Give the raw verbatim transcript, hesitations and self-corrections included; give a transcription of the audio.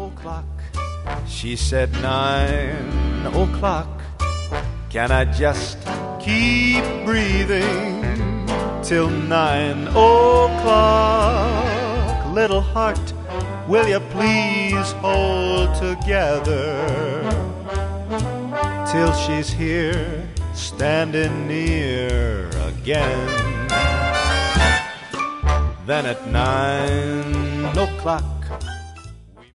o'clock. She said nine o'clock. Can I just keep breathing till nine o'clock? Little heart, will you please hold together till she's here, standing near again. Then at nine o'clock